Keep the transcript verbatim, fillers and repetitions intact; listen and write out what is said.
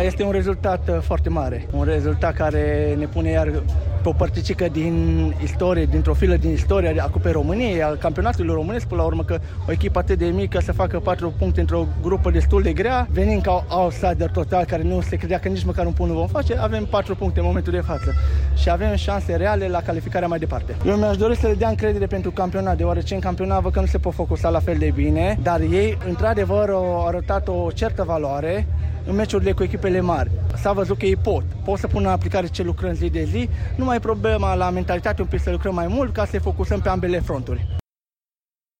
Da, este un rezultat foarte mare, un rezultat care ne pune iar pe o părticică din istorie, dintr-o filă din istoria a Cupei României, al campionatului românesc, până la urmă că o echipă atât de mică să facă patru puncte într-o grupă destul de grea, venind ca outsider total, care nu se credea că nici măcar un punct nu vom face, avem patru puncte în momentul de față și avem șanse reale la calificarea mai departe. Eu mi-aș dori să le dea încredere pentru campionat, deoarece în campionat văd că nu se pot focusa la fel de bine, dar ei într-adevăr au arătat o certă valoare în meciurile cu echipele mari. S-a văzut că ei pot. Pot să pună în aplicare ce lucrăm zi de zi. Nu mai e problema la mentalitate, un pic să lucrăm mai mult ca să ne focusăm pe ambele fronturi.